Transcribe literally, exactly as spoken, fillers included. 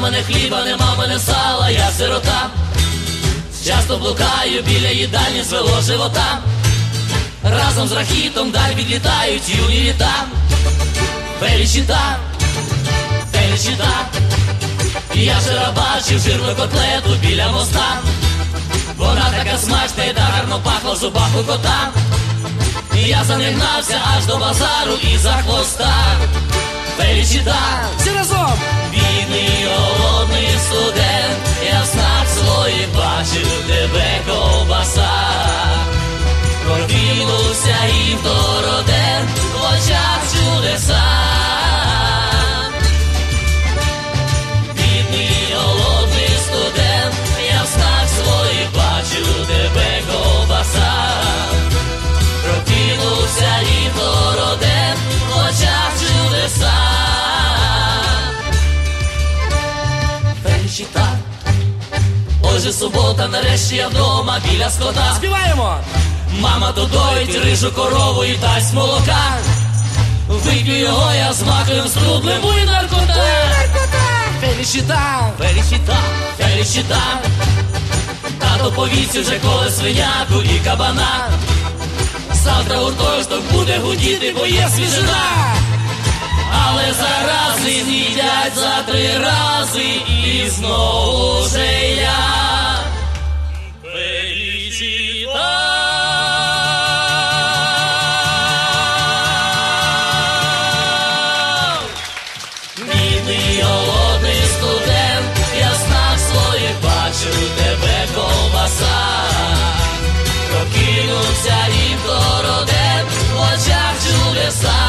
мене хліба, нема в мене сала, я сирота. Часто блукаю біля їдальні, звело живота. Разом з рахітом даль відлітають юні літа. Фелічіта, фелічіта. Я вчора бачив жирну котлету біля моста. Вона така смачна і так гарно пахла в зубах у кота. Я за ним гнався аж до базару і за хвоста. Фелічіта, всі разом! бідний, голодний студент, я в снах своїх бачив тебе, ковбаса. Прокинувся і второден, в очах чудеса. Бідний, голодний студент, я в снах своїх бачив тебе, ковбаса. Прокинувся і второден, в очах чудеса. Фелічіта. Отже субота, нарешті я вдома біля скота. Співаємо! Мама то доїть рижу корову і дасть молока. Вип'ю його я з маковим струдлем, буй наркота. Фелічіта! Фелічіта, фелічіта. Тато повісив вже коле свиняку і кабана. Завтра гуртожиток буде гудіти, бо є свіжина. Але зарази з'їдять за три рази і знову вже я. Фелічіта. Бідний, голодний студент, я в снах своїх бачу тебе, ковбаса. Прокинувся і второден, в очах чудеса.